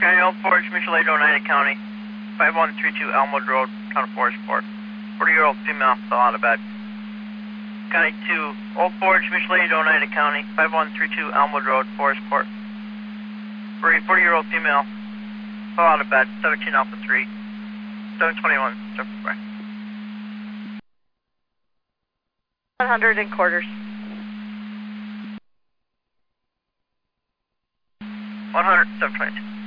County Old Forge, Mutual Aid, Oneida County, 5132 Elmwood Road, Town of Forestport. 40-year-old female fell out of bed. County 2, Old Forge, Mutual Aid, Oneida County, 5132 Elmwood Road, Forestport. 40-year-old female fell out of bed, 17 Alpha 3, 721, Jefferson Way. 100 in quarters. 100, 722.